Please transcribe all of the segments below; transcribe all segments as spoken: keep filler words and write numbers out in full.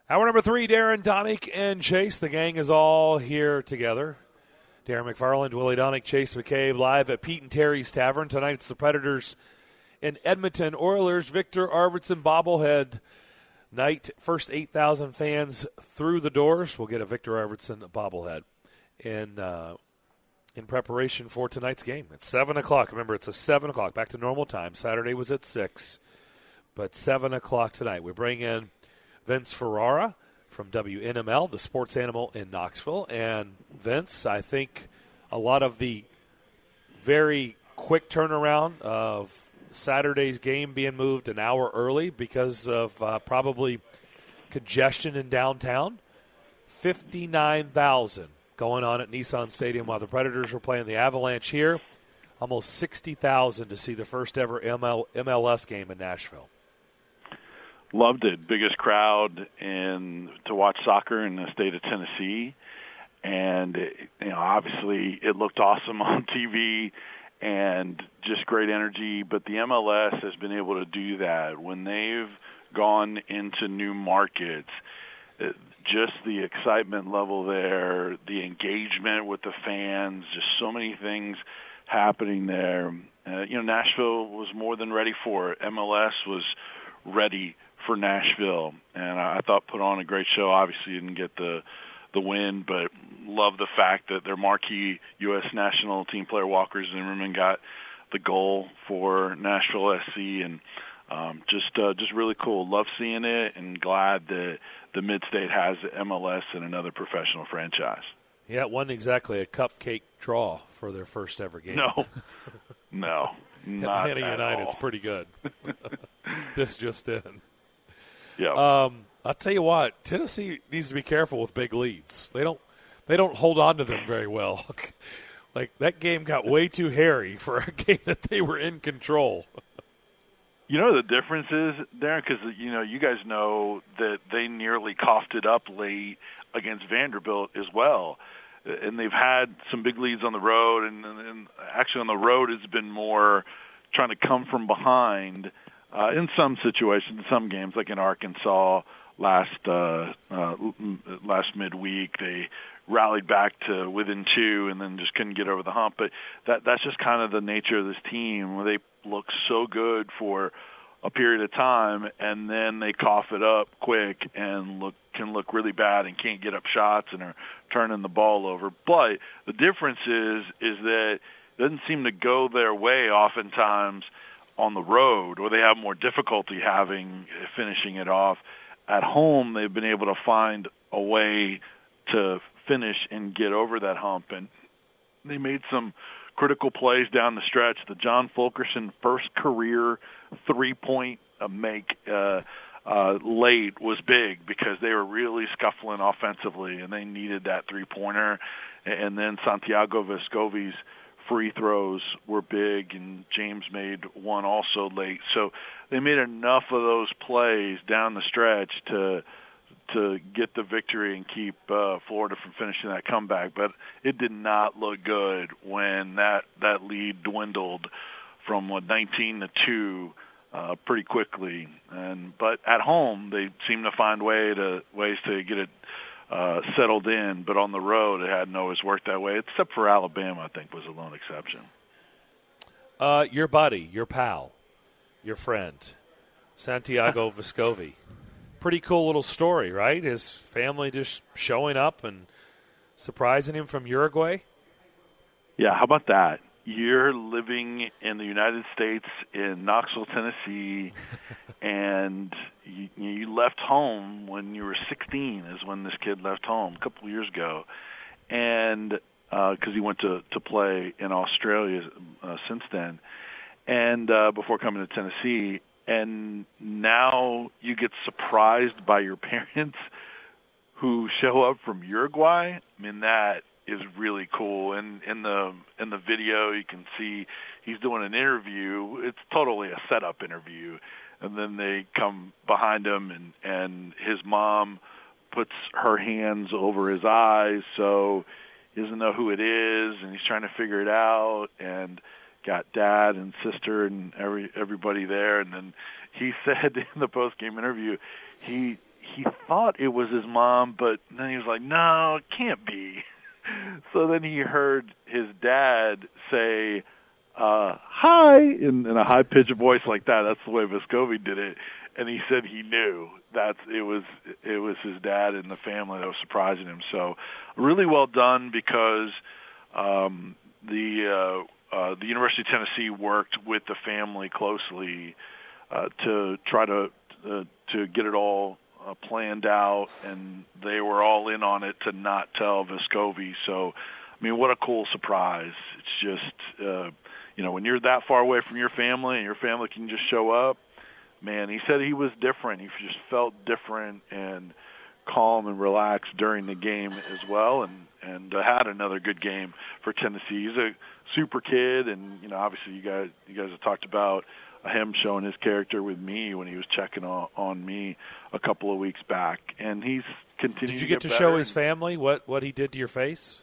Hour number three, Darren, Donick, and Chase. The gang is all here together. Darren McFarland, Willie Donick, Chase McCabe, live at Pete and Terry's Tavern. Tonight it's the Predators in Edmonton. Oilers, Victor Arvidsson bobblehead night. First eight thousand fans through the doors. We'll get a Victor Arvidsson bobblehead in, uh, in preparation for tonight's game. It's seven o'clock. Remember, it's a seven o'clock. Back to normal time. Saturday was at six, but seven o'clock tonight. We bring in Vince Ferrara from W N M L, the sports animal in Knoxville. And Vince, I think a lot of the very quick turnaround of Saturday's game being moved an hour early because of uh, probably congestion in downtown. fifty-nine thousand going on at Nissan Stadium while the Predators were playing the Avalanche here. Almost sixty thousand to see the first ever M L, M L S game in Nashville. Loved it. Biggest crowd in to watch soccer in the state of Tennessee. And, it, you know, obviously it looked awesome on T V and just great energy. But the M L S has been able to do that. When they've gone into new markets, it, just the excitement level there, the engagement with the fans, just so many things happening there. Uh, you know, Nashville was more than ready for it. M L S was ready for Nashville, and I thought put on a great show. Obviously didn't get the the win, but love the fact that their marquee U S national team player Walker Zimmerman got the goal for Nashville S C, and um, just uh, just really cool. Love seeing it, and glad that the Mid-State has the M L S and another professional franchise. Yeah, it wasn't exactly a cupcake draw for their first ever game. No, no, not Atlanta at United's all. pretty good. This just in. Yeah. Um, I'll tell you what, Tennessee needs to be careful with big leads. They don't they don't hold on to them very well. Like, that game got way too hairy for a game that they were in control. You know the difference is, Darren, because, you know, you guys know that they nearly coughed it up late against Vanderbilt as well. And they've had some big leads on the road, and, and actually on the road it's been more trying to come from behind uh, in some situations, in some games, like in Arkansas last uh, uh, last midweek. They rallied back to within two and then just couldn't get over the hump. But that that's just kind of the nature of this team, where they look so good for a period of time, and then they cough it up quick and look can look really bad and can't get up shots and are turning the ball over. But the difference is is that it doesn't seem to go their way oftentimes on the road, or they have more difficulty having finishing it off. At home, they've been able to find a way to finish and get over that hump, and they made some critical plays down the stretch. The John Fulkerson first career three-point make uh, uh, late was big because they were really scuffling offensively, and they needed that three-pointer. And then Santiago Vescovi's free throws were big, and James made one also late. So they made enough of those plays down the stretch to to get the victory and keep uh, Florida from finishing that comeback. But it did not look good when that, that lead dwindled from what, nineteen to two uh, pretty quickly. And but at home, they seemed to find way to ways to get it uh, settled in. But on the road, it hadn't always worked that way, except for Alabama, I think, was a lone exception. Uh, your buddy, your pal, your friend, Santiago Vescovi. Pretty cool little story, right? His family just showing up and surprising him from Uruguay. Yeah, how about that? You're living in the United States in Knoxville, Tennessee, and you, you left home when you were sixteen is when this kid left home a couple of years ago, and because uh, he went to, to play in Australia uh, since then, and uh, before coming to Tennessee. And now you get surprised by your parents who show up from Uruguay. I mean, that is really cool. And in the in the video, you can see he's doing an interview. It's totally a setup interview. And then they come behind him, and, and his mom puts her hands over his eyes, so he doesn't know who it is, and he's trying to figure it out. And got dad and sister and every everybody there, and then he said in the post game interview he he thought it was his mom, but then he was like, no, it can't be. So then he heard his dad say, uh, hi, in, in a high-pitched voice like that. That's the way Vescovi did it. And he said he knew that it was it was his dad and the family that was surprising him. So really well done, because um, the uh, uh, the University of Tennessee worked with the family closely uh, to try to uh, to get it all uh, planned out, and they were all in on it to not tell Vescovi. So, I mean, what a cool surprise! It's just uh, you know, when you're that far away from your family and your family can just show up. Man, he said he was different. He just felt different and calm and relaxed during the game as well, and and uh, had another good game for Tennessee. He's a super kid, and you know, obviously, you guys you guys have talked about him showing his character with me when he was checking on, on me a couple of weeks back, and he's continuing. Did you get to, to get show better. his family what what he did to your face?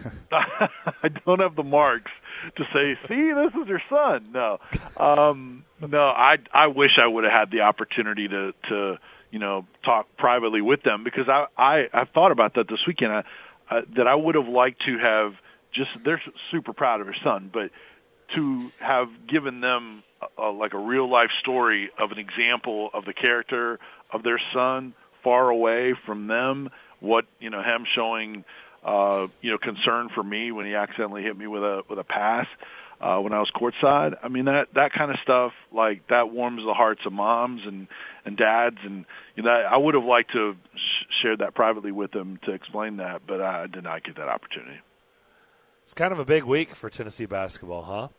I don't have the marks to say, see, this is your son. No, um, no. I I wish I would have had the opportunity to to you know talk privately with them, because I I I've thought about that this weekend. I, I, that I would have liked to have just they're super proud of their son, but to have given them a, a, like a real life story of an example of the character of their son far away from them. What you know him showing. Uh, you know, concern for me when he accidentally hit me with a with a pass uh, when I was courtside. I mean, that that kind of stuff, like that warms the hearts of moms and, and dads, and you know, I would have liked to have sh- shared that privately with them to explain that, but I did not get that opportunity. It's kind of a big week for Tennessee basketball, huh?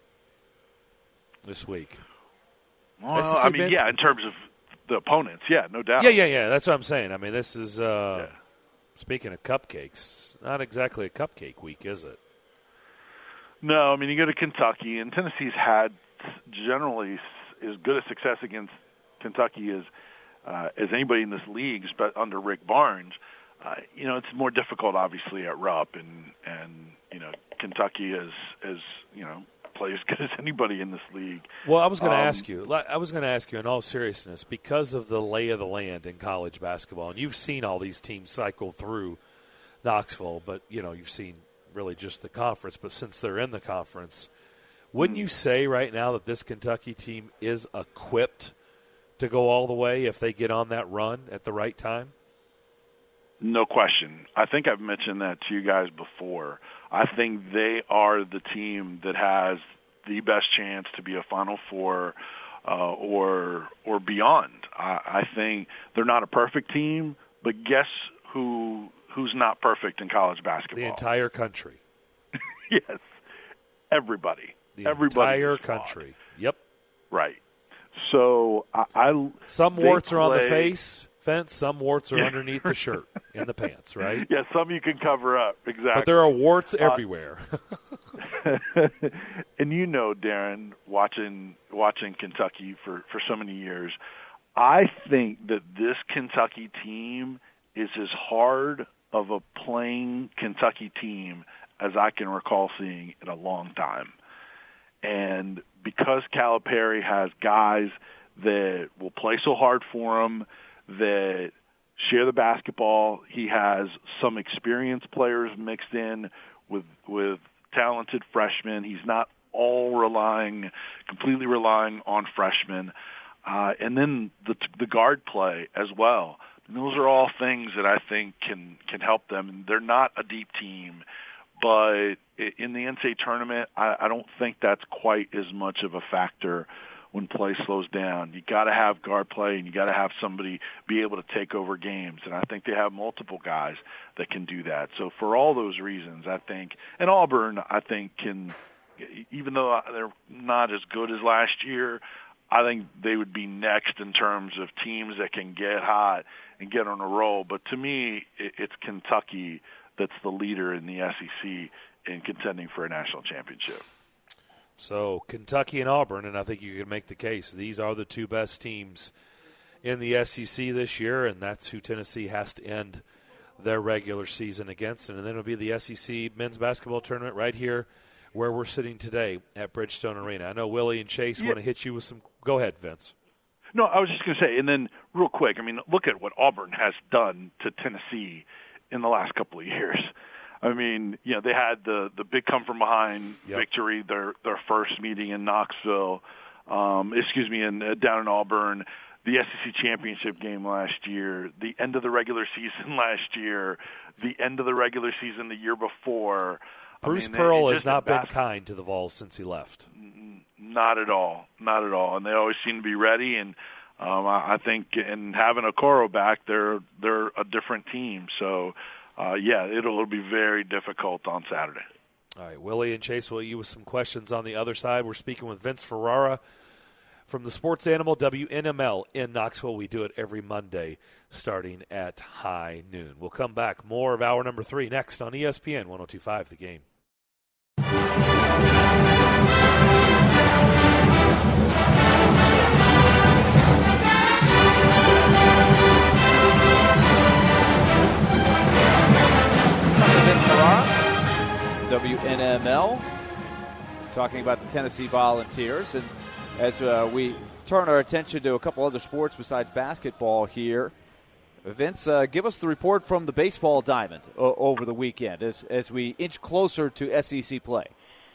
This week. Well, I mean, yeah, in terms of the opponents, yeah, no doubt. Yeah, yeah, yeah. That's what I'm saying. I mean, this is. Uh, yeah. Speaking of cupcakes, not exactly a cupcake week, is it? No, I mean, you go to Kentucky, and Tennessee's had generally as good a success against Kentucky as uh, as anybody in this league, but under Rick Barnes. Uh, you know, it's more difficult, obviously, at Rupp, and, and you know, Kentucky is, is, you know, play as good as anybody in this league. Well, I was going to um, ask you, I was going to ask you in all seriousness, because of the lay of the land in college basketball, and you've seen all these teams cycle through Knoxville, but, you know, you've seen really just the conference, but since they're in the conference, wouldn't you say right now that this Kentucky team is equipped to go all the way if they get on that run at the right time? No question. I think I've mentioned that to you guys before. I think they are the team that has the best chance to be a Final Four uh, or or beyond. I, I think they're not a perfect team, but guess who who's not perfect in college basketball? The entire country. Yes, everybody. The Everybody entire country. Yep. Right. So I, I some warts play, are on the face. Fence, some warts are underneath the shirt and the pants, right? Yeah, some you can cover up, exactly. But there are warts everywhere. Uh, and you know, Darren, watching watching Kentucky for, for so many years, I think that this Kentucky team is as hard of a playing Kentucky team as I can recall seeing in a long time. And because Calipari has guys that will play so hard for him, that share the basketball. He has some experienced players mixed in with with talented freshmen. He's not all relying, completely relying on freshmen. Uh, and then the the guard play as well. And those are all things that I think can, can help them. And they're not a deep team, but in the N C double A tournament, I, I don't think that's quite as much of a factor when play slows down. You got to have guard play, and you got to have somebody be able to take over games. And I think they have multiple guys that can do that. So for all those reasons, I think, and Auburn, I think can, even though they're not as good as last year, I think they would be next in terms of teams that can get hot and get on a roll. But to me, it's Kentucky that's the leader in the S E C in contending for a national championship. So Kentucky and Auburn, and I think you can make the case, these are the two best teams in the S E C this year, and that's who Tennessee has to end their regular season against. And then it'll be the S E C men's basketball tournament right here where we're sitting today at Bridgestone Arena. I know Willie and Chase yeah. want to hit you with some – go ahead, Vince. No, I was just going to say, and then real quick, I mean, look at what Auburn has done to Tennessee in the last couple of years. I mean, you know, they had the, the big come from behind yep. victory, their their first meeting in Knoxville, um, excuse me, in uh, down in Auburn, the S E C championship game last year, the end of the regular season last year, the end of the regular season the year before. Bruce I mean, Pearl has not been kind to the Vols since he left. Not at all, not at all, and they always seem to be ready. And um, I, I think, in having Okoro back, they're they're a different team. So, uh, yeah, it'll, it'll be very difficult on Saturday. All right, Willie and Chase, will you with some questions on the other side? We're speaking with Vince Ferrara from the Sports Animal W N M L in Knoxville. We do it every Monday starting at high noon. We'll come back. More of hour number three next on E S P N one oh two point five The Game. Vince Ferrara, W N M L, talking about the Tennessee Volunteers. And as uh, we turn our attention to a couple other sports besides basketball here, Vince, uh, give us the report from the baseball diamond o- over the weekend as, as we inch closer to S E C play.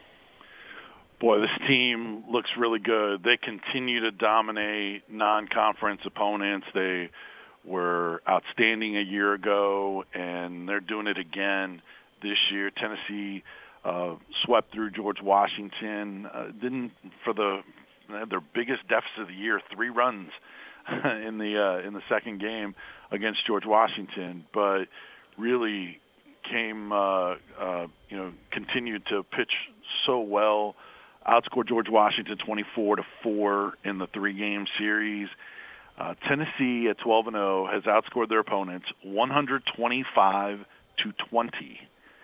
Boy, this team looks really good. They continue to dominate non-conference opponents. They were outstanding a year ago, and they're doing it again this year. Tennessee uh, swept through George Washington. Uh, didn't for the their biggest deficit of the year, three runs in the uh, in the second game against George Washington, but really came uh, uh, you know continued to pitch so well. Outscored George Washington twenty-four to four in the three-game series. Uh, Tennessee at twelve and oh has outscored their opponents one twenty-five to twenty.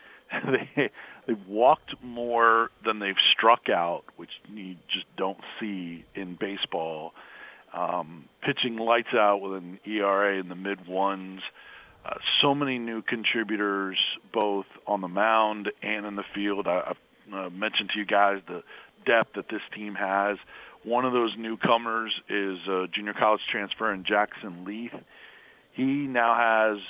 they they've walked more than they've struck out, which you just don't see in baseball. Um, pitching lights out with an E R A in the mid ones. Uh, so many new contributors, both on the mound and in the field. I, I've uh, mentioned to you guys the depth that this team has. One of those newcomers is a junior college transfer in Jackson Leith. He now has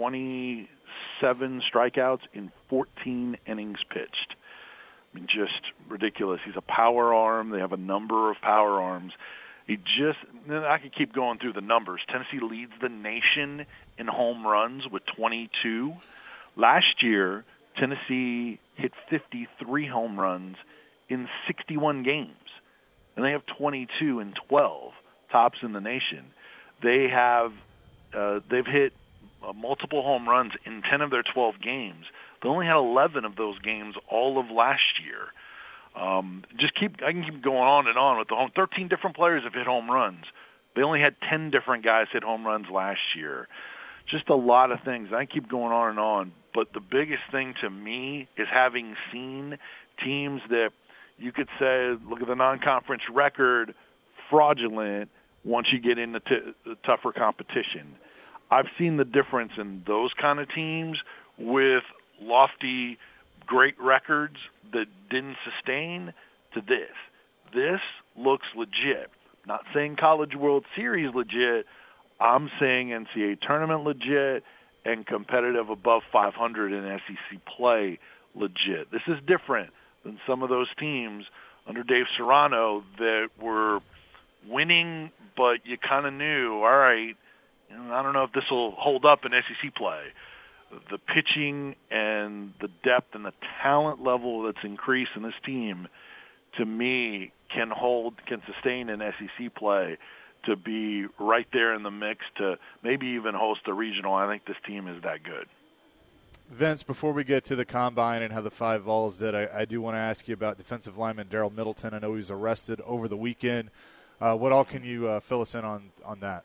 twenty-seven strikeouts in fourteen innings pitched. I mean, just ridiculous. He's a power arm. They have a number of power arms. He just, I could keep going through the numbers. Tennessee leads the nation in home runs with twenty-two. Last year, Tennessee hit fifty-three home runs in sixty-one games, and they have twenty-two and twelve, tops in the nation. They have uh, they've hit uh, multiple home runs in ten of their twelve games. They only had eleven of those games all of last year. Um, just keep I can keep going on and on with the home. thirteen different players have hit home runs. They only had ten different guys hit home runs last year. Just a lot of things. I keep going on and on. But the biggest thing to me is having seen teams that you could say, look at the non-conference record, fraudulent once you get into t- tougher competition. I've seen the difference in those kind of teams with lofty, great records that didn't sustain to this. This looks legit. Not saying College World Series legit. I'm saying N C double A tournament legit and competitive above five hundred in S E C play legit. This is different than some of those teams under Dave Serrano that were winning, but you kind of knew, all right, you know, I don't know if this will hold up in S E C play. The pitching and the depth and the talent level that's increased in this team, to me, can hold, can sustain in S E C play to be right there in the mix to maybe even host a regional. I think this team is that good. Vince, before we get to the combine and how the five Vols did, I, I do want to ask you about defensive lineman Daryl Middleton. I know he was arrested over the weekend. Uh, what all can you uh, fill us in on, on that?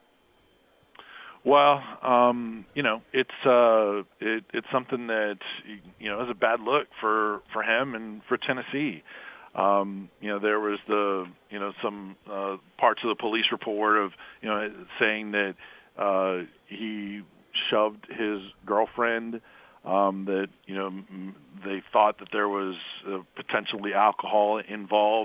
Well, um, you know, it's uh, it, it's something that, you know, is a bad look for, for him and for Tennessee. Um, you know, there was the, you know, some uh, parts of the police report of, you know, saying that uh, he shoved his girlfriend, um, that, you know, m- they thought that there was uh, potentially alcohol involved.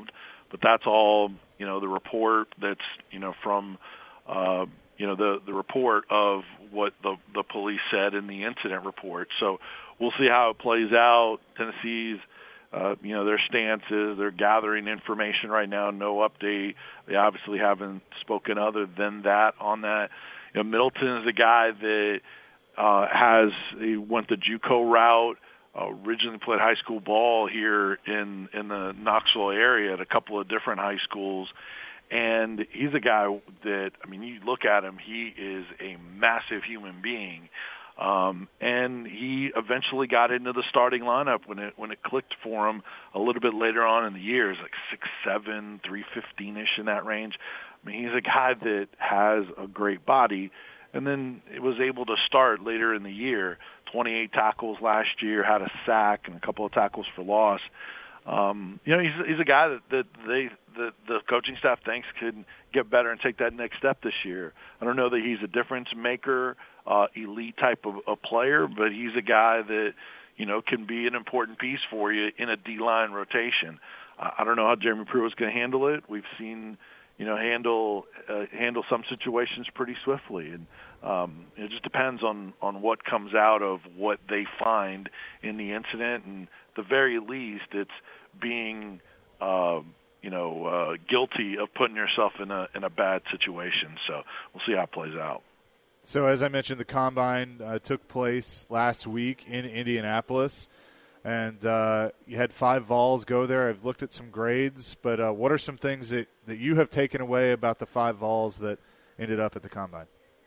but that's all, you know, the report that's, you know, from, uh, you know, the, the report of what the, the police said in the incident report. So we'll see how it plays out. Tennessee's, uh, you know, their stance is they're gathering information right now, no update. They obviously haven't spoken other than that on that. You know, Middleton is a guy that uh, has, he went the JUCO route, uh, originally played high school ball here in, in the Knoxville area at a couple of different high schools. And he's a guy that, I mean, you look at him, he is a massive human being. Um, and he eventually got into the starting lineup when it when it clicked for him a little bit later on in the year. It's like six seven, three fifteen-ish in that range. I mean, he's a guy that has a great body, and then it was able to start later in the year. twenty-eight tackles last year, had a sack and a couple of tackles for loss. Um, you know, he's he's a guy that, that they the the coaching staff thinks could get better and take that next step this year. I don't know that he's a difference maker, uh, elite type of a player, but he's a guy that, you know, can be an important piece for you in a D-line rotation. Uh, I don't know how Jeremy Pruitt's going to handle it. We've seen, you know, handle uh, handle some situations pretty swiftly, and um, it just depends on on what comes out of what they find in the incident. And at the very least, it's being uh, you know uh, guilty of putting yourself in a in a bad situation. So we'll see how it plays out. So as I mentioned, the Combine uh, took place last week in Indianapolis, and uh, you had five Vols go there. I've looked at some grades, but uh, what are some things that, that you have taken away about the five Vols that ended up at the Combine?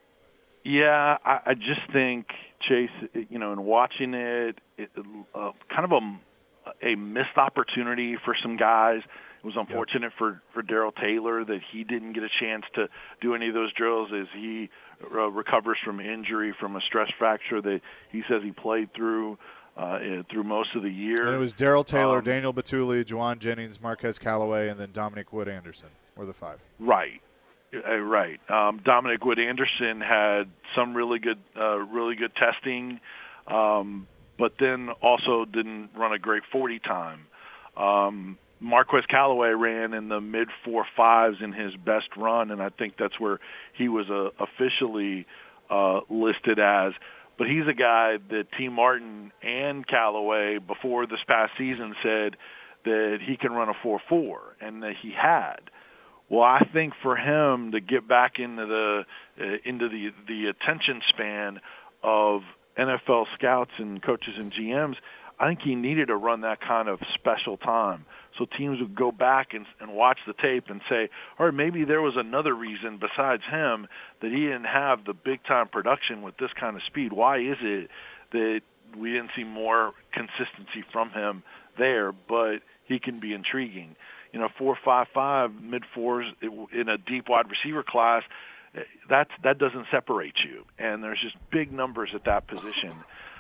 Yeah, I, I just think, Chase, you know, in watching it, it uh, kind of a, a missed opportunity for some guys. It was unfortunate yep. for, for Darrell Taylor that he didn't get a chance to do any of those drills as he uh, recovers from injury from a stress fracture that he says he played through uh, through most of the year. And it was Darrell Taylor, um, Daniel Batuli, Juwan Jennings, Marquez Callaway, and then Dominic Wood Anderson were the five. Right. Uh, right. Um, Dominic Wood Anderson had some really good, uh, really good testing, um, but then also didn't run a great forty time. Um, Marquez Callaway ran in the mid four fives in his best run, and I think that's where he was uh, officially uh, listed as. But he's a guy that T. Martin and Callaway before this past season said that he can run a four four, and that he had. Well, I think for him to get back into the uh, into the the attention span of N F L scouts and coaches and G Ms, I think he needed to run that kind of special time. So teams would go back and, and watch the tape and say, all right, maybe there was another reason besides him that he didn't have the big-time production with this kind of speed. Why is it that we didn't see more consistency from him there, but he can be intriguing? You know, four five five, mid-fours in a deep wide receiver class, that's, that doesn't separate you. And there's just big numbers at that position.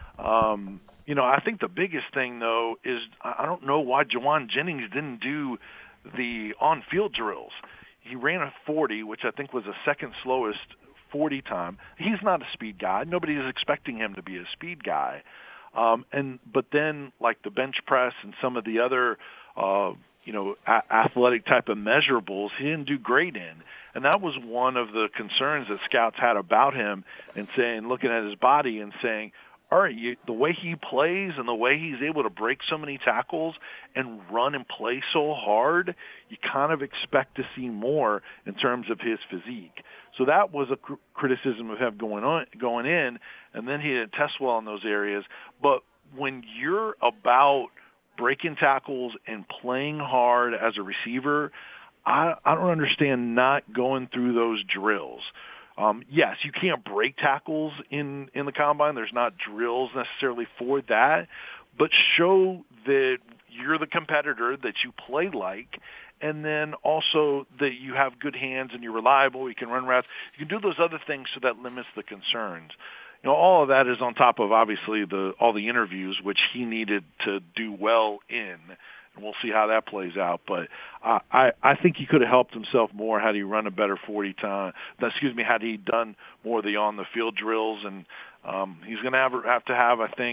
Um, you know, I think the biggest thing, though, is I don't know why Juwan Jennings didn't do the on-field drills. He ran a forty, which I think was the second slowest forty time. He's not a speed guy. Nobody is expecting him to be a speed guy. Um, and but then, like the bench press and some of the other, uh, you know, a- athletic type of measurables, he didn't do great in. And that was one of the concerns that scouts had about him, and saying, looking at his body and saying, all right, you, the way he plays and the way he's able to break so many tackles and run and play so hard, you kind of expect to see more in terms of his physique. So that was a cr- criticism of him going on, going in, and then he didn't test well in those areas. But when you're about breaking tackles and playing hard as a receiver, I, I don't understand not going through those drills. Um, yes, you can't break tackles in, in the Combine. There's not drills necessarily for that. But show that you're the competitor, that you play like, and then also that you have good hands and you're reliable, you can run routes. You can do those other things so that limits the concerns. You know, all of that is on top of, obviously, the all the interviews, which he needed to do well in. And we'll see how that plays out. But uh, I, I think he could have helped himself more had he run a better forty time. Excuse me, had he done more of the on-the-field drills. And um, he's going to have, have to have, I think,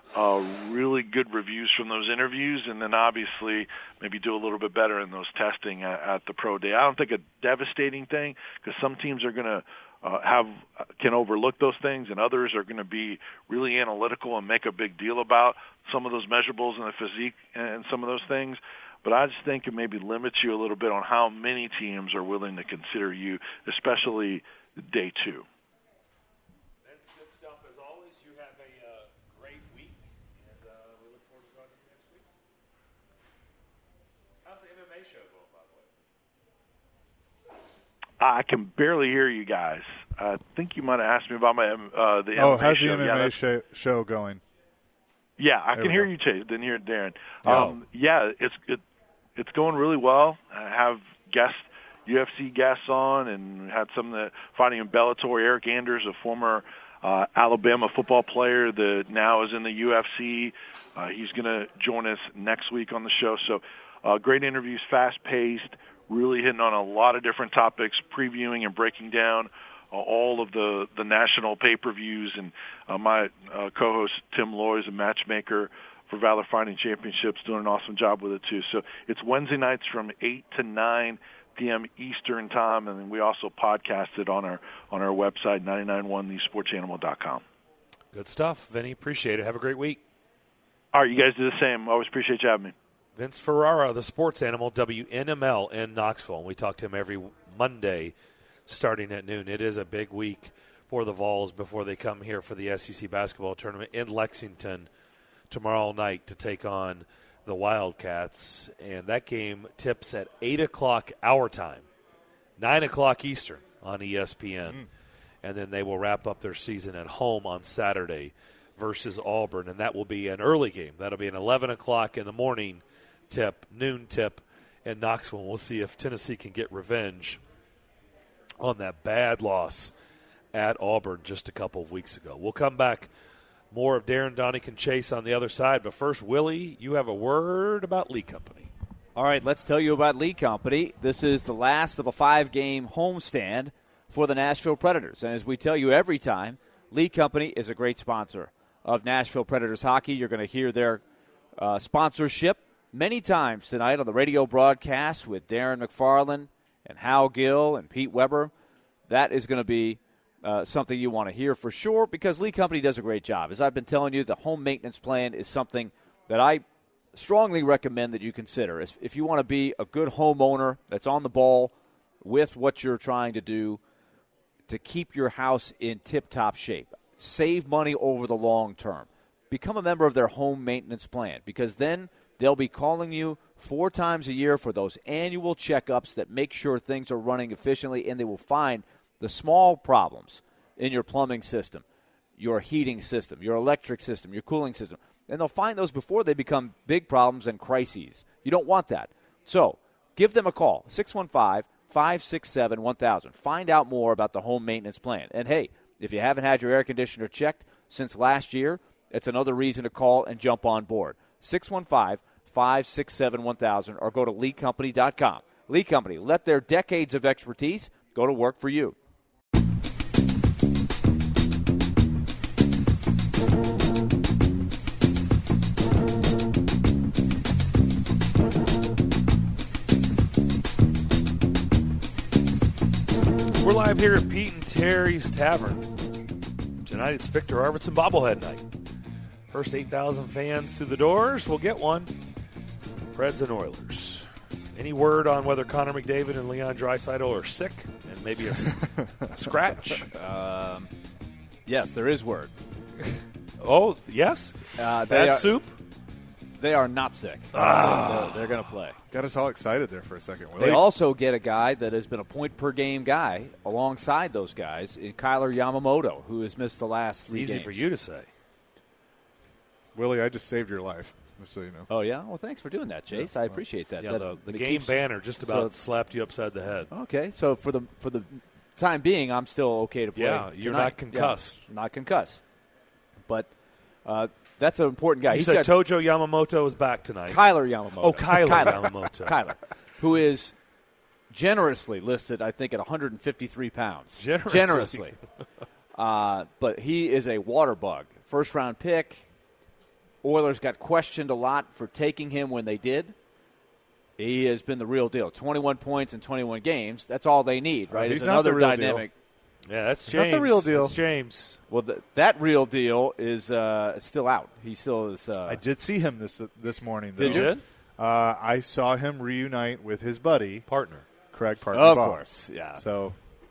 uh, really good reviews from those interviews, and then obviously maybe do a little bit better in those testing at, at the pro day. I don't think a devastating thing, because some teams are going to uh, have can overlook those things, and others are going to be really analytical and make a big deal about some of those measurables and the physique and some of those things. But I just think it maybe limits you a little bit on how many teams are willing to consider you, especially day two. That's good stuff as always. You have a uh, great week, and uh, we look forward to talking to you next week. How's the M M A show going, by the way? I can barely hear you guys. I think you might have asked me about my uh, the oh, M M A how's show. the M M A yeah, show, show going? Yeah, I there can hear go. you, Chase. Didn't hear Darren. Oh. Um, yeah, it's it, it's going really well. I have guests, U F C guests on, and had some that fighting in Bellator. Eric Anders, a former uh, Alabama football player that now is in the U F C. Uh, he's going to join us next week on the show. So uh, great interviews, fast-paced, really hitting on a lot of different topics, previewing and breaking down uh, all of the, the national pay-per-views. And uh, my uh, co-host, Tim Loy, is a matchmaker for Valor Fighting Championships, doing an awesome job with it, too. So it's Wednesday nights from eight to nine p.m. Eastern Time, and then we also podcast it on our on our website, nine nine one the sports animal dot com. Good stuff, Vinny. Appreciate it. Have a great week. All right, you guys do the same. Always appreciate you having me. Vince Ferrara, the sports animal, W N M L in Knoxville. And we talk to him every Monday starting at noon. It is a big week for the Vols before they come here for the S E C basketball tournament in Lexington tomorrow night to take on the Wildcats. And that game tips at eight o'clock our time, nine o'clock Eastern on E S P N. Mm. And then they will wrap up their season at home on Saturday versus Auburn. And that will be an early game. That'll be an eleven o'clock in the morning tip, noon tip in Knoxville. We'll see if Tennessee can get revenge on that bad loss at Auburn just a couple of weeks ago. We'll come back. More of Darren, Donick, and Chase on the other side. But first, Willie, you have a word about Lee Company. All right, let's tell you about Lee Company. This is the last of a five-game homestand for the Nashville Predators. And as we tell you every time, Lee Company is a great sponsor of Nashville Predators hockey. You're going to hear their uh, sponsorship many times tonight on the radio broadcast with Darren McFarland and Hal Gill and Pete Weber. That is going to be Uh, something you want to hear for sure, because Lee Company does a great job. As I've been telling you, the home maintenance plan is something that I strongly recommend that you consider. If you want to be a good homeowner that's on the ball with what you're trying to do to keep your house in tip-top shape, save money over the long term, become a member of their home maintenance plan, because then they'll be calling you four times a year for those annual checkups that make sure things are running efficiently, and they will find the small problems in your plumbing system, your heating system, your electric system, your cooling system. And they'll find those before they become big problems and crises. You don't want that. So give them a call, six one five, five six seven, one thousand. Find out more about the home maintenance plan. And, hey, if you haven't had your air conditioner checked since last year, it's another reason to call and jump on board. six one five, five six seven, one thousand or go to lee company dot com. Lee Company, let their decades of expertise go to work for you. We're live here at Pete and Terry's Tavern. Tonight it's Victor Arvidsson bobblehead night. First eight thousand fans through the doors will get one. Preds and Oilers. Any word on whether Connor McDavid and Leon Draisaitl are sick and maybe a, a scratch? Um, yes, there is word. Oh, yes? Uh, Bad are, soup? They are not sick. Ah. They're, they're going to play. Got us all excited there for a second, Willie. They also get a guy that has been a point-per-game guy alongside those guys, in Kyler Yamamoto, who has missed the last three Easy games. for you to say. Willie, I just saved your life, just so you know. Oh, yeah? Well, thanks for doing that, Chase. Yeah, I well, appreciate that. Yeah, that the, the it game keeps, banner just about so, slapped you upside the head. Okay, so for the for the time being, I'm still okay to play. Yeah, you're tonight. not concussed. Yeah, not concussed. But uh, that's an important guy. You He's said got Tojo Yamamoto is back tonight. Kyler Yamamoto. Oh, Kyler, Kyler Yamamoto. Kyler, who is generously listed, I think, at one hundred fifty-three pounds. Generously. Generously. uh, but he is a water bug. First-round pick. Oilers got questioned a lot for taking him when they did. He has been the real deal. twenty-one points in twenty-one games. That's all they need, right? Uh, he's it's not another the real dynamic. Deal. Yeah, that's It's James. not the real deal. That's James. Well, th- that real deal is uh, still out. He still is. Uh, I did see him this this morning, though. Did you? Did? Uh, I saw him reunite with his buddy, Partner. Craig Parker. Of Ball. course, yeah. So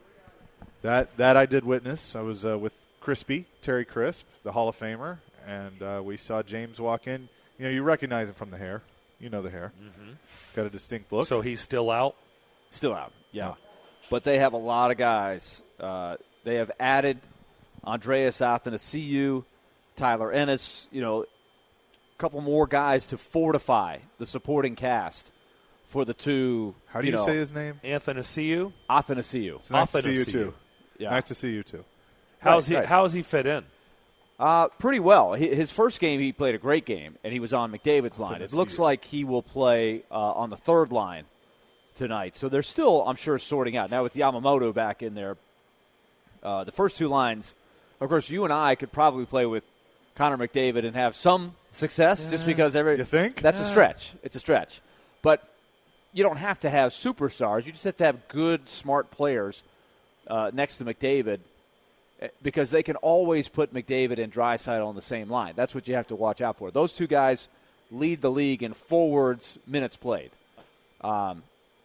that that I did witness. I was uh, with Crispy, Terry Crisp, the Hall of Famer, and uh, we saw James walk in. You know, you recognize him from the hair. You know the hair. Mm-hmm. Got a distinct look. So he's still out? Still out, yeah. But they have a lot of guys. Uh, they have added Andreas Athanasiou, Tyler Ennis, you know, a couple more guys to fortify the supporting cast for the two. How do you, you know, say his name? Athanasiou? Athanasiou. It's nice to see you Athanasiou. too. Yeah. Nice to see you too. How's Right, he? right. How's he fit in? Uh, pretty well. His first game, he played a great game, and he was on McDavid's line. It looks like he will play uh, on the third line tonight. So they're still, I'm sure, sorting out. Now with Yamamoto back in there, uh, the first two lines, of course, you and I could probably play with Connor McDavid and have some success just because every. You think? That's Yeah. a stretch. It's a stretch. But you don't have to have superstars. You just have to have good, smart players uh, next to McDavid, because they can always put McDavid and Draisaitl on the same line. That's what you have to watch out for. Those two guys lead the league in forwards minutes played. Um,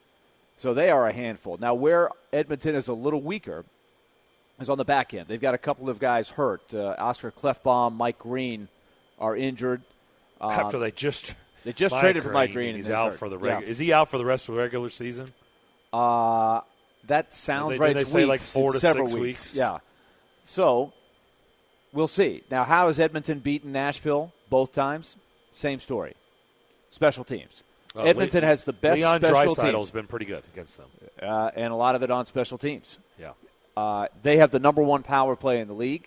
so they are a handful. Now, where Edmonton is a little weaker is on the back end. They've got a couple of guys hurt. Uh, Oscar Klefbom, Mike Green are injured. Um, After they just they just Mike traded for Mike Green, Green. and he's and out hurt. for the Yeah. regular. Is he out for the rest of the regular season? Uh, that sounds Did they- right. did they It's say, like, weeks. four to It's several six weeks. weeks? Yeah. So we'll see. Now, how has Edmonton beaten Nashville both times? Same story. Special teams. Uh, Edmonton Le- has the best Leon special Draisaitl's teams, been pretty good against them. uh, and a lot of it on special teams. Yeah. Uh, they have the number one power play in the league.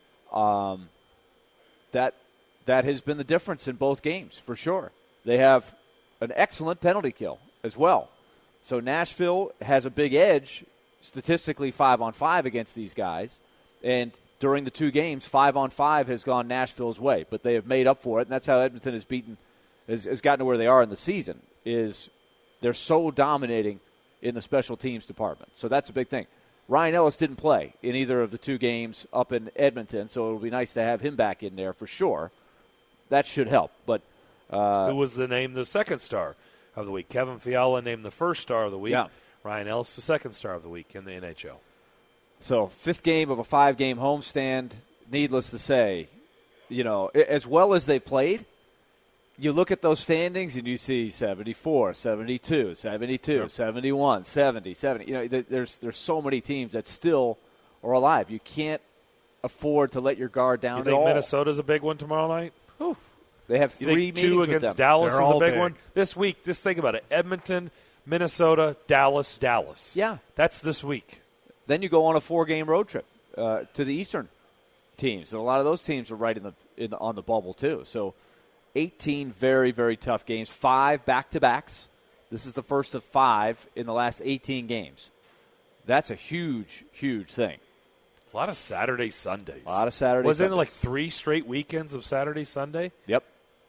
Um, that that has been the difference in both games for sure. They have an excellent penalty kill as well. So Nashville has a big edge statistically five on five against these guys, and during the two games, five on five has gone Nashville's way, but they have made up for it, and that's how Edmonton has beaten, has, has gotten to where they are in the season. Is they're so dominating in the special teams department. So that's a big thing. Ryan Ellis didn't play in either of the two games up in Edmonton, so it'll be nice to have him back in there for sure. That should help. But uh, who was the name the second star of the week? Kevin Fiala named the first star of the week. Yeah. Ryan Ellis the second star of the week in the N H L. So fifth game of a five-game homestand, needless to say, you know, as well as they've played, you look at those standings and you see seventy-four, seventy-two, seventy-two, Yep. seventy-one, seventy, seventy. You know, there's there's so many teams that still are alive. You can't afford to let your guard down You at think all. Minnesota's a big one tomorrow night? They have You three think two meetings with against them. Dallas They're is a all big big. one? This week, just think about it. Edmonton, Minnesota, Dallas, Dallas. Yeah. That's this week. Then you go on a four-game road trip uh, to the Eastern teams, and a lot of those teams are right in the, in the on the bubble too. So, eighteen very very tough games, five back-to-backs. This is the first of five in the last eighteen games. That's a huge, huge thing. A lot of Saturday, Sundays. A lot of Saturday. Wasn't it Sundays. like three straight weekends of Saturday, Sunday? Yep.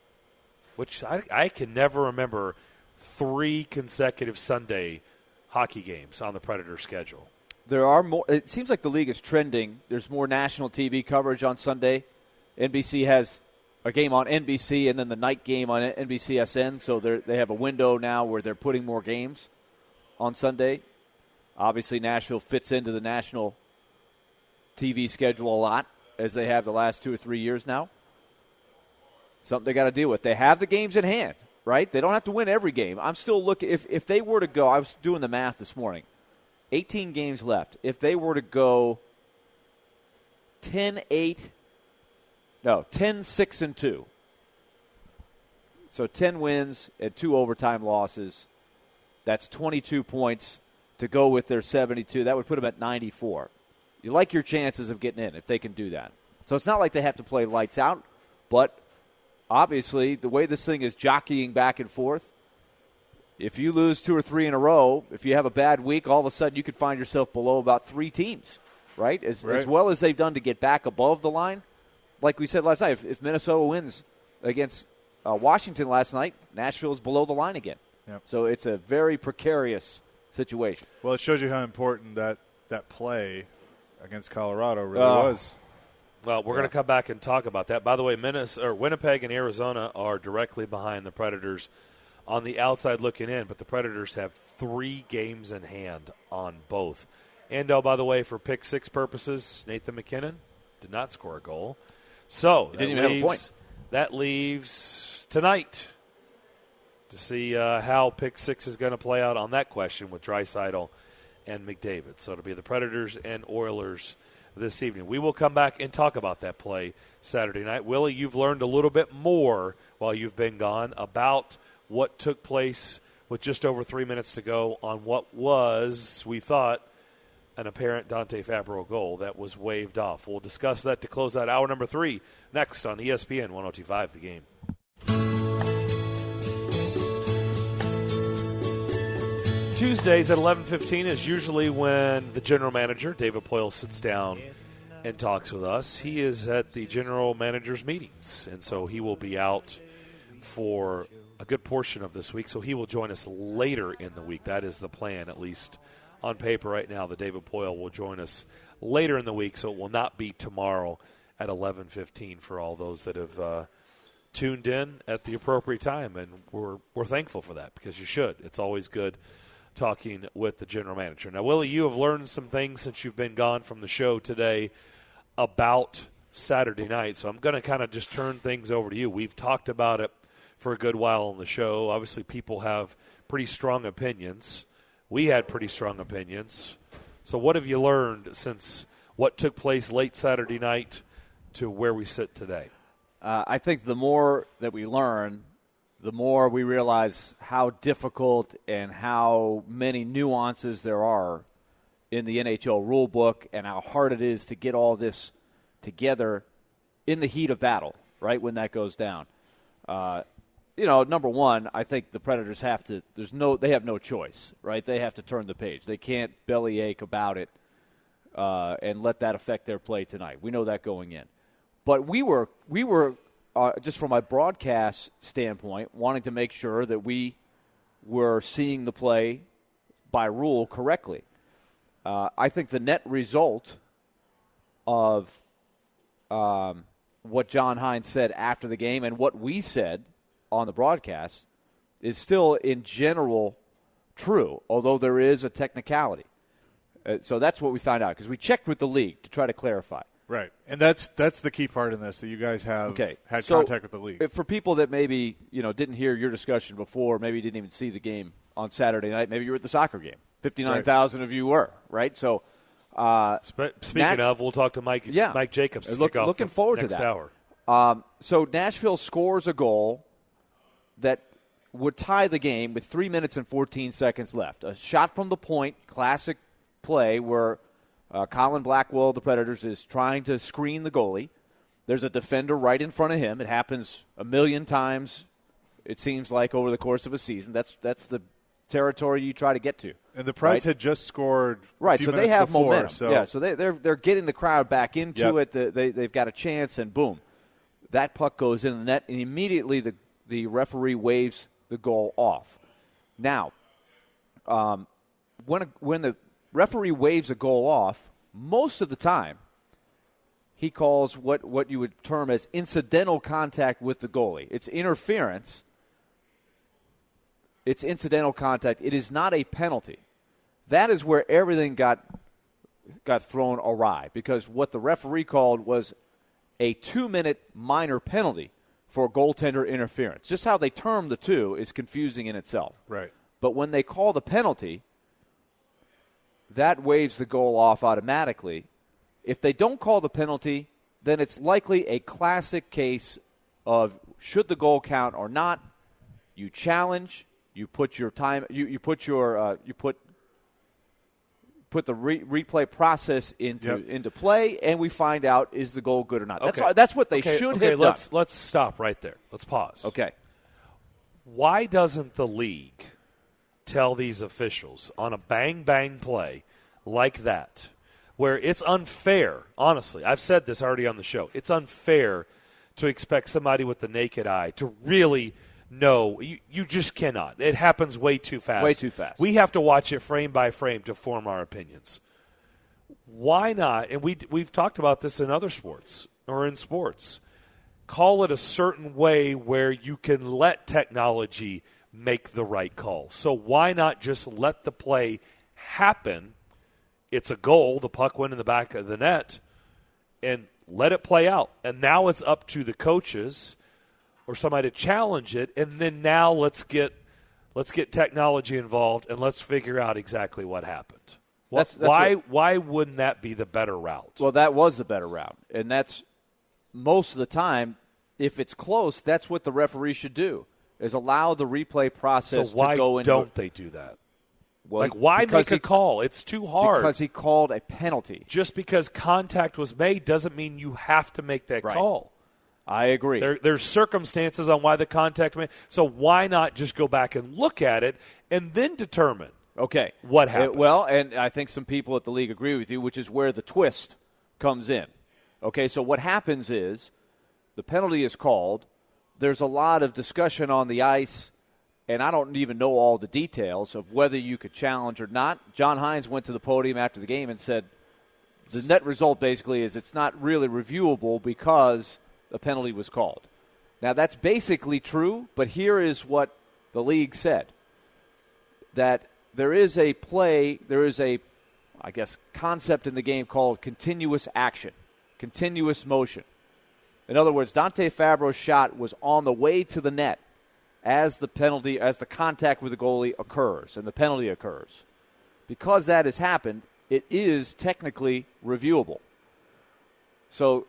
Which I, I can never remember three consecutive Sunday hockey games on the Predator schedule. There are more. It seems like the league is trending. There's more national T V coverage on Sunday. N B C has a game on N B C and then the night game on N B C S N. So they have a window now where they're putting more games on Sunday. Obviously, Nashville fits into the national T V schedule a lot, as they have the last two or three years now. Something they got to deal with. They have the games in hand, right? They don't have to win every game. I'm still looking. If if they were to go, I was doing the math this morning. eighteen games left. If they were to go ten eight, no, ten six and two. So ten wins and two overtime losses. That's twenty-two points to go with their seventy-two. That would put them at ninety-four. You like your chances of getting in if they can do that. So it's not like they have to play lights out, but obviously the way this thing is jockeying back and forth, if you lose two or three in a row, if you have a bad week, all of a sudden you could find yourself below about three teams, right? As, Right. as well as they've done to get back above the line. Like we said last night, if, if Minnesota wins against uh, Washington last night, Nashville's below the line again. Yep. So it's a very precarious situation. Well, it shows you how important that, that play against Colorado really uh, was. Well, we're Yeah. going to come back and talk about that. By the way, Minnesota, or Winnipeg and Arizona are directly behind the Predators on the outside looking in, but the Predators have three games in hand on both. And, oh, by the way, for pick six purposes, Nathan McKinnon did not score a goal. So He that didn't even leaves, have a point. That leaves tonight to see uh, how pick six is going to play out on that question with Draisaitl and McDavid. So it'll be the Predators and Oilers this evening. We will come back and talk about that play Saturday night. Willie, you've learned a little bit more while you've been gone about what took place with just over three minutes to go on what was, we thought, an apparent Dante Fabro goal that was waved off. We'll discuss that to close out hour number three next on E S P N one oh two point five The Game. Tuesdays at eleven fifteen is usually when the general manager, David Poile, sits down and talks with us. He is at the general manager's meetings, and so he will be out for a good portion of this week, so he will join us later in the week. That is the plan, at least on paper right now. The David Poile will join us later in the week, so it will not be tomorrow at eleven fifteen for all those that have uh, tuned in at the appropriate time, and we're we're thankful for that because you should. It's always good talking with the general manager. Now, Willie, you have learned some things since you've been gone from the show today about Saturday night, so I'm going to kind of just turn things over to you. We've talked about it for a good while on the show. Obviously, people have pretty strong opinions. We had pretty strong opinions. So what have you learned since what took place late Saturday night to where we sit today? Uh, I think the more that we learn, the more we realize how difficult and how many nuances there are in the N H L rule book and how hard it is to get all this together in the heat of battle, right, when that goes down. Uh, you know, number one, I think the Predators have to – there's no – they have no choice, right? They have to turn the page. They can't bellyache about it uh, and let that affect their play tonight. We know that going in. But we were we were – Uh, just from a broadcast standpoint, wanting to make sure that we were seeing the play by rule correctly. Uh, I think the net result of um, what John Hynes said after the game and what we said on the broadcast is still in general true, although there is a technicality. Uh, so that's what we found out because we checked with the league to try to clarify. Right, and that's that's the key part in this, that you guys have okay. had so contact with the league. For people that maybe you know didn't hear your discussion before, maybe didn't even see the game on Saturday night, maybe you were at the soccer game. fifty-nine thousand right. of you were, right? So, uh, Speaking Nat- of, we'll talk to Mike yeah. Mike Jacobs to Look, kick off looking the forward next to that. hour. Um, so Nashville scores a goal that would tie the game with three minutes and fourteen seconds left. A shot from the point, classic play where Uh, Colin Blackwell, the Predators, is trying to screen the goalie. There's a defender right in front of him. It happens a million times, it seems like, over the course of a season. That's that's the territory you try to get to. And the Preds right? had just scored a Right, few so they minutes have before, momentum. So. Yeah, so they, they're, they're getting the crowd back into Yep. it. The, they, they've got a chance, and boom. That puck goes in the net, and immediately the, the referee waves the goal off. Now, um, when, a, when the referee waves a goal off, most of the time, he calls what, what you would term as incidental contact with the goalie. It's interference. It's incidental contact. It is not a penalty. That is where everything got got thrown awry because what the referee called was a two-minute minor penalty for goaltender interference. Just how they term the two is confusing in itself. Right. But when they call the penalty, that waves the goal off automatically. If they don't call the penalty, then it's likely a classic case of should the goal count or not. You challenge, you put your time, you, you put your uh, you put put the re- replay process into yep. into play, and we find out is the goal good or not. That's Okay. that's what they okay. should okay, have let's, done. Let's stop right there. Let's pause. Okay. Why doesn't the league tell these officials on a bang-bang play like that, where it's unfair, honestly, I've said this already on the show, it's unfair to expect somebody with the naked eye to really know. You, you just cannot. It happens way too fast. Way too fast. We have to watch it frame by frame to form our opinions. Why not? And we, we've talked about this in other sports or in sports. Call it a certain way where you can let technology make the right call. So why not just let the play happen? It's a goal. The puck went in the back of the net, and let it play out. And now it's up to the coaches or somebody to challenge it. And then now let's get let's get technology involved and let's figure out exactly what happened. That's, that's why what, why wouldn't that be the better route? Well, that was the better route, and that's most of the time. If it's close, that's what the referee should do: is allow the replay process so why to go into. Don't they do that? Well, like, why make a he, call? It's too hard. Because he called a penalty. Just because contact was made doesn't mean you have to make that right. call. I agree. There, there's circumstances on why the contact made. So why not just go back and look at it and then determine okay. what happened? Uh, well, and I think some people at the league agree with you, which is where the twist comes in. Okay, so what happens is the penalty is called. There's a lot of discussion on the ice, and I don't even know all the details of whether you could challenge or not. John Hines went to the podium after the game and said the net result basically is it's not really reviewable because the penalty was called. Now, that's basically true, but here is what the league said, that there is a play, there is a, I guess, concept in the game called continuous action, continuous motion. In other words, Dante Fabro's shot was on the way to the net as the penalty, as the contact with the goalie occurs and the penalty occurs. Because that has happened, it is technically reviewable. So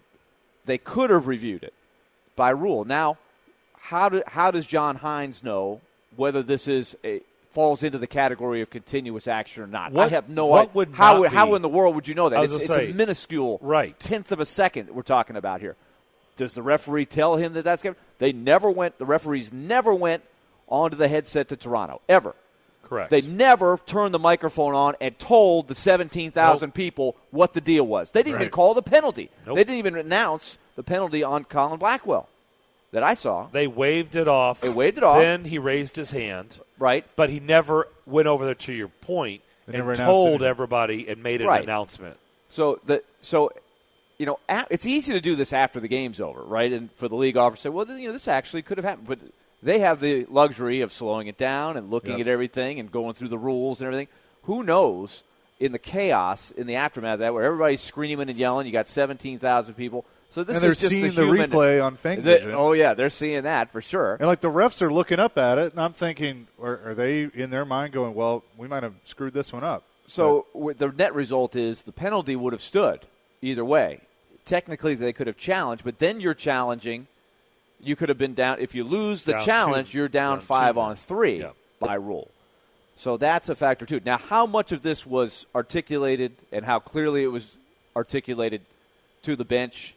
they could have reviewed it by rule. Now, how do, how does John Hines know whether this is a falls into the category of continuous action or not? What, I have no what idea. Would how, not how be, in the world would you know that? It's, it's say, a minuscule right. tenth of a second we're talking about here. Does the referee tell him that that's going to – they never went – the referees never went onto the headset to Toronto, ever. Correct. They never turned the microphone on and told the seventeen thousand nope. people what the deal was. They didn't right. even call the penalty. Nope. They didn't even announce the penalty on Colin Blackwell that I saw. They waved it off. They waved it off. Then he raised his hand. Right. But he never went over there, to your point, they and told everybody and made an right. announcement. So the so – You know, it's easy to do this after the game's over, right? And for the league officer to say, well, you know, this actually could have happened. But they have the luxury of slowing it down and looking yep. at everything and going through the rules and everything. Who knows, in the chaos, in the aftermath of that, where everybody's screaming and yelling, you got seventeen thousand people. So this and they're is just seeing the, the human, replay on Fink the, Vision. Oh, yeah, they're seeing that for sure. And, like, the refs are looking up at it, and I'm thinking, are, are they in their mind going, well, we might have screwed this one up? So but, the net result is the penalty would have stood either way. Technically, they could have challenged, but then you're challenging. You could have been down. If you lose the down challenge, you you're down, down five two, on three yeah. by rule. So that's a factor, too. Now, how much of this was articulated and how clearly it was articulated to the bench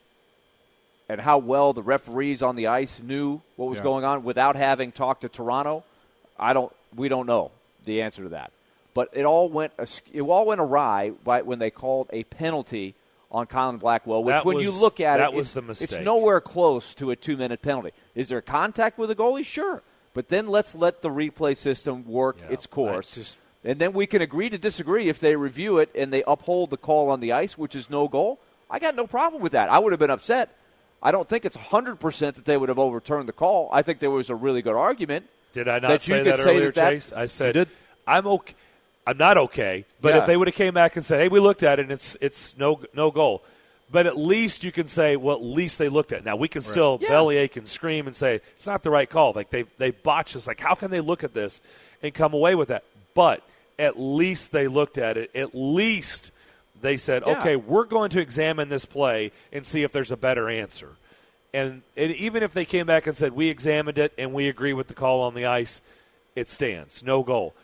and how well the referees on the ice knew what was yeah. going on without having talked to Toronto, I don't. we don't know the answer to that. But it all went it all went awry by when they called a penalty on Colin Blackwell, which that when was, you look at that it, was it's, the mistake. it's nowhere close to a two-minute penalty. Is there contact with the goalie? Sure. But then let's let the replay system work yeah, its course. just, and then we can agree to disagree if they review it and they uphold the call on the ice, which is no goal. I got no problem with that. I would have been upset. I don't think it's one hundred percent that they would have overturned the call. I think there was a really good argument. Did I not that say you that could say earlier, that Chase? I said, did? I'm okay. I'm not okay. But yeah. if they would have came back and said, hey, we looked at it and it's it's no no goal. But at least you can say, well, at least they looked at it. Now, we can still yeah. bellyache and scream and say, it's not the right call. Like, they they botched us. Like, how can they look at this and come away with that? But at least they looked at it. At least they said, yeah. okay, we're going to examine this play and see if there's a better answer. And it, even if they came back and said, we examined it and we agree with the call on the ice, it stands. No goal.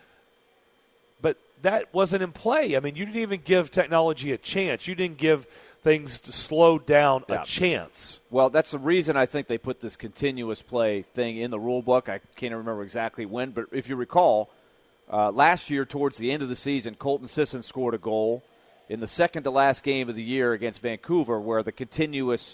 But that wasn't in play. I mean, you didn't even give technology a chance. You didn't give things to slow down yeah. a chance. Well, that's the reason I think they put this continuous play thing in the rule book. I can't remember exactly when, but if you recall, uh, last year towards the end of the season, Colton Sisson scored a goal in the second to last game of the year against Vancouver where the continuous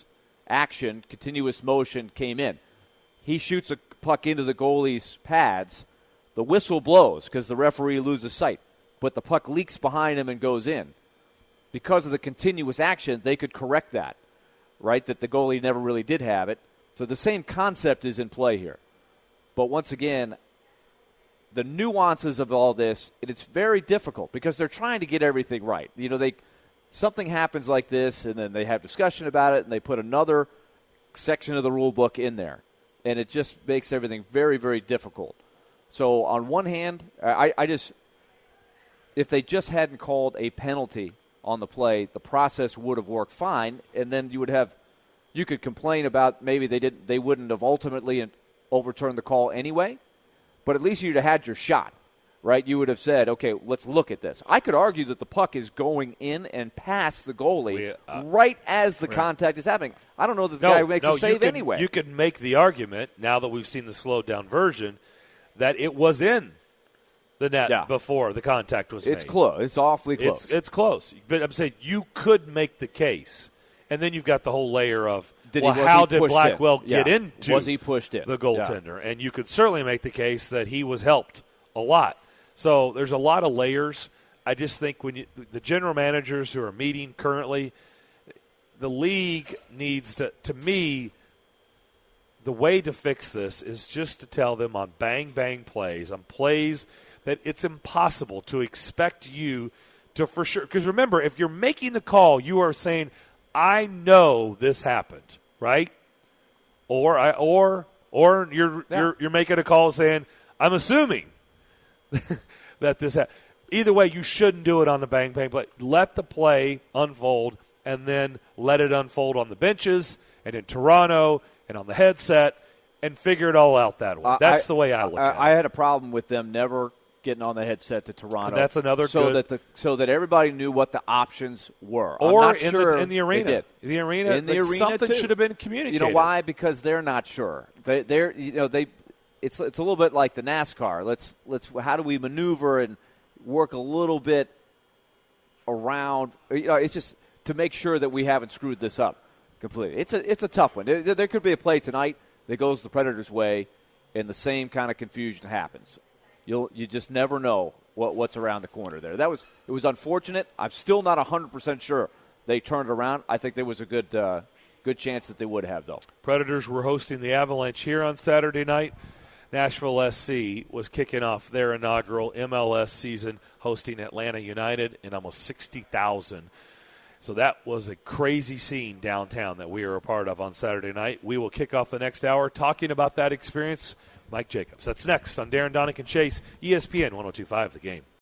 action, continuous motion came in. He shoots a puck into the goalie's pads. The whistle blows because the referee loses sight, but the puck leaks behind him and goes in. Because of the continuous action, they could correct that, right, that the goalie never really did have it. So the same concept is in play here. But once again, the nuances of all this, it's very difficult because they're trying to get everything right. You know, they something happens like this, and then they have discussion about it, and they put another section of the rule book in there. And it just makes everything very, very difficult. So on one hand, I, I just – if they just hadn't called a penalty on the play, the process would have worked fine, and then you would have – you could complain about maybe they didn't, they wouldn't have ultimately overturned the call anyway, but at least you'd have had your shot, right? You would have said, okay, let's look at this. I could argue that the puck is going in and past the goalie we, uh, right as the right. contact is happening. I don't know that the no, guy makes no, a save you can, anyway. You can make the argument, now that we've seen the slowed-down version, that it was in the net yeah. before the contact was it's made. close. It's awfully close. It's, it's close. But I'm saying you could make the case. And then you've got the whole layer of, did well, he, was how he did pushed Blackwell in? get yeah. into was he pushed in? the goaltender? Yeah. And you could certainly make the case that he was helped a lot. So there's a lot of layers. I just think when you, the general managers who are meeting currently, the league needs to, to me, the way to fix this is just to tell them on bang-bang plays, on plays that it's impossible to expect you to for sure. Because remember, if you're making the call, you are saying, I know this happened, right? Or I or or you're yeah. you're you're making a call saying, I'm assuming that this happened. Either way, you shouldn't do it on the bang-bang play. Let the play unfold, and then let it unfold on the benches and in Toronto and on the headset, and figure it all out that way. Uh, That's I, the way I look I, at it. I had a problem with them never getting on the headset to Toronto. And that's another so good. that the so that everybody knew what the options were. Or I'm not in, sure the, in the arena. They did. The arena. In the like arena something too. should have been communicated. You know why? Because they're not sure. They they're you know they it's it's a little bit like the NASCAR. Let's let's how do we maneuver and work a little bit around, you know, it's just to make sure that we haven't screwed this up completely. It's a it's a tough one. There, there could be a play tonight that goes the Predators' way, and the same kind of confusion happens. You'll you just never know what what's around the corner there. That was it was unfortunate. I'm still not one hundred percent sure they turned it around. I think there was a good uh, good chance that they would have, though. Predators were hosting the Avalanche here on Saturday night. Nashville S C was kicking off their inaugural M L S season, hosting Atlanta United in almost sixty thousand. So that was a crazy scene downtown that we were a part of on Saturday night. We will kick off the next hour talking about that experience. Mike Jacobs. That's next on Darren, Donick, and Chase, E S P N one oh two point five The Game.